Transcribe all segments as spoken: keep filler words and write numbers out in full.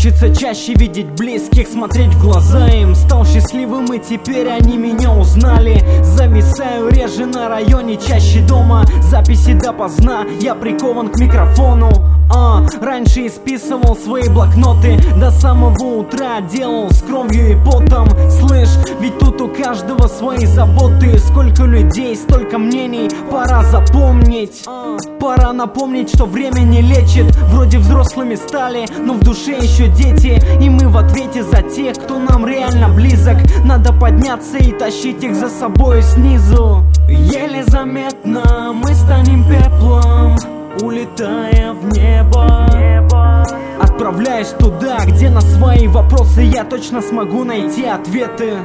Хочется чаще видеть близких, смотреть в глаза им. Стал счастливым и теперь они меня узнали. Зависаю реже на районе, чаще дома. Записи допоздна, я прикован к микрофону. А, раньше исписывал свои блокноты, до самого утра делал с кровью и потом. Слышь, ведь тут у каждого свои заботы. Сколько людей, столько мнений, пора запомнить. Пора напомнить, что время не лечит. Вроде взрослыми стали, но в душе еще дети. И мы в ответе за тех, кто нам реально близок. Надо подняться и тащить их за собой снизу. Еле заметно мы станем пеплом, улетая в небо, небо. Отправляюсь туда, где на свои вопросы я точно смогу найти ответы.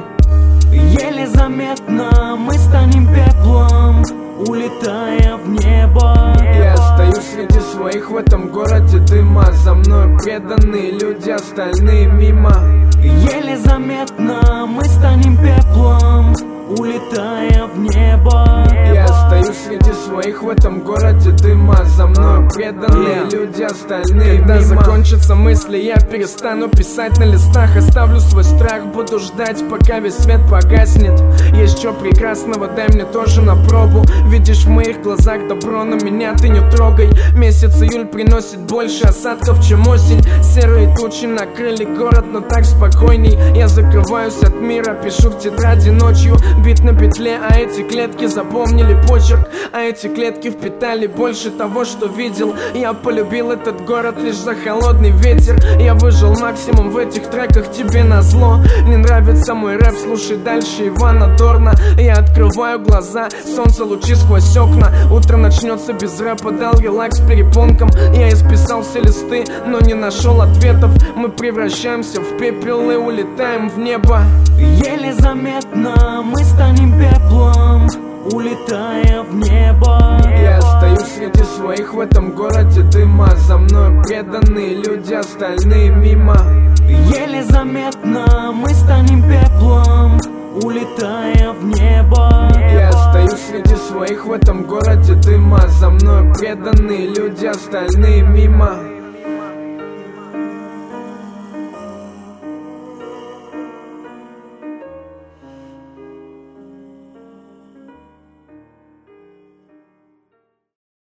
Еле заметно мы станем пеплом, улетая в небо. Я остаюсь среди своих в этом городе дыма. За мной преданные люди, остальные мимо. Еле заметно мы станем пеплом, улетая в небо. Я остаюсь среди своих в этом городе дыма. За мной преданные yeah. люди, остальные Когда мимо. Закончатся мысли, я перестану писать на листах. Оставлю свой страх, буду ждать, пока весь свет погаснет. Есть что прекрасного, дай мне тоже на пробу. Видишь в моих глазах добро, но меня ты не трогай. Месяц июль приносит больше осадков, чем осень. Серые тучи накрыли город, но так спокойней. Я закрываюсь от мира, пишу в тетради ночью. Бит на петле, а эти клетки запомнили почерк. А эти клетки впитали больше того, что видел. Я полюбил этот город лишь за холодный ветер. Я выжил максимум в этих треках, тебе назло. Не нравится мой рэп, слушай дальше Ивана Дорна. Я открываю глаза, солнце лучи сквозь окна. Утро начнется без рэпа, дал релакс перепонкам. Я исписал все листы, но не нашел ответов. Мы превращаемся в пепел и улетаем в небо. Еле заметно мы станем пеплом, улетая в небо. Я остаюсь среди своих в этом городе дыма. За мной преданные люди, остальные мимо. Еле заметно мы станем пеплом, улетая в небо. Я остаюсь среди своих в этом городе дыма. За мной преданные люди, остальные мимо.